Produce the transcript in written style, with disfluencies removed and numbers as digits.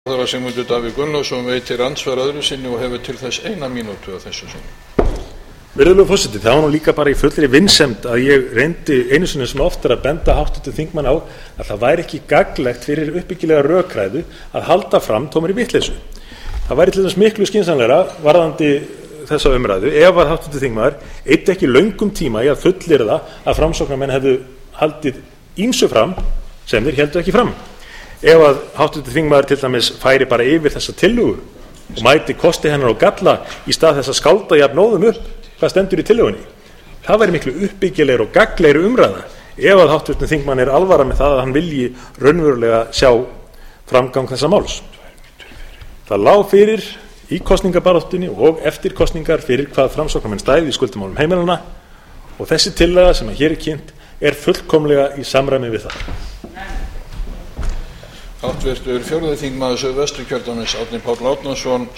Ráðherra Sigmundur Davíð Gunnlaugsson veitir andsvar öðru sinni og hefur til þess 1 mínútu að þessu sinni. Virðulegur forseti, það var nú líka bara í fullri vinsemd að ég reyndi einu sinni sem oftar að benda háttvirtum þingmann á að það væri ekki gagnlegt fyrir uppbyggilega rökræðu að halda fram tómri vitleysu. Það væri til þess miklu skynsamlegra varðandi þessa umræðu ef að háttvirtur þingmaður eyddi ekki löngum tíma í að fullyrða að framsóknarmenn hefðu haldið ýmsu fram sem þeir héldu ekki fram. Ef að háttvirtur þingmaður til dæmis færi bara yfir þessa tillögu og mæti kosti hennar og galla í stað þess að skálda jafnóðum upp hvað stendur í tillögunni, það væri miklu uppbyggilegri og gagnlegri umræða ef að háttvirtur þingmann er alvara með það að hann vilji raunverulega sjá framgang þessa máls. Það lá fyrir í kosningabaráttunni og eftir kosningar fyrir hvað framsóknarmenn stæði í skuldamálum heimilanna og þessi tillaga sem hér er kynnt er fullkomlega í samræmi við það. Háttvirtur 4. þingmaður Suðvesturkjördæmis Árni Páll Árnason